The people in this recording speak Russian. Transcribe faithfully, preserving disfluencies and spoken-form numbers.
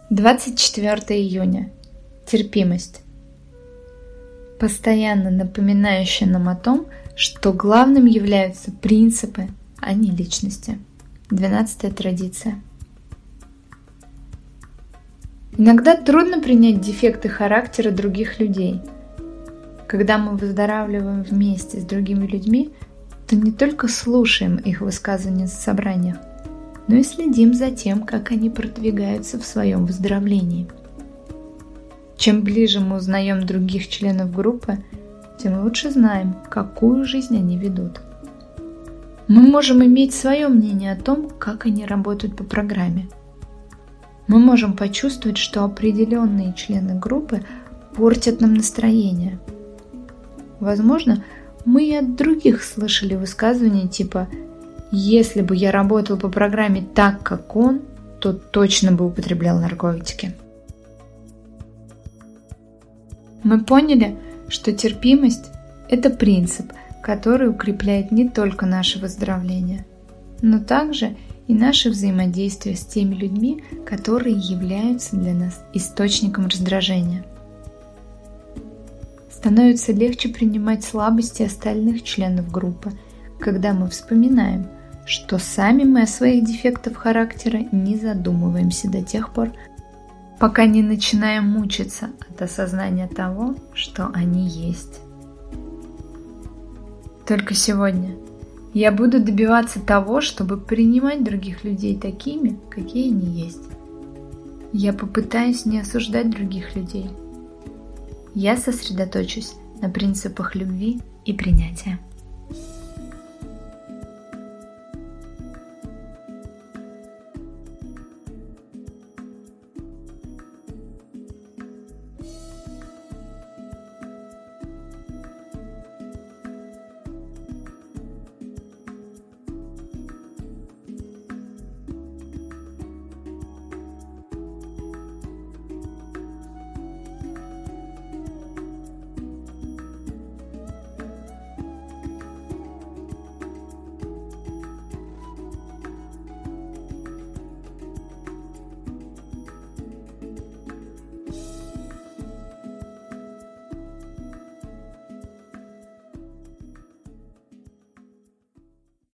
двадцать четвёртого июня. Терпимость. Постоянно напоминающая нам о том, что главным являются принципы, а не личности. двенадцатая традиция. Иногда трудно принять дефекты характера других людей. Когда мы выздоравливаем вместе с другими людьми, то не только слушаем их высказывания в собраниях, но и следим за тем, как они продвигаются в своем выздоровлении. Чем ближе мы узнаем других членов группы, тем лучше знаем, какую жизнь они ведут. Мы можем иметь свое мнение о том, как они работают по программе. Мы можем почувствовать, что определенные члены группы портят нам настроение. Возможно, мы и от других слышали высказывания типа «Если бы я работал по программе так, как он, то точно бы употреблял наркотики». Мы поняли, что терпимость – это принцип, который укрепляет не только наше выздоровление, но также и наше взаимодействие с теми людьми, которые являются для нас источником раздражения. Становится легче принимать слабости остальных членов группы, когда мы вспоминаем, что сами мы о своих дефектах характера не задумываемся до тех пор, пока не начинаем мучиться от осознания того, что они есть. Только сегодня я буду добиваться того, чтобы принимать других людей такими, какие они есть. Я попытаюсь не осуждать других людей. Я сосредоточусь на принципах любви и принятия.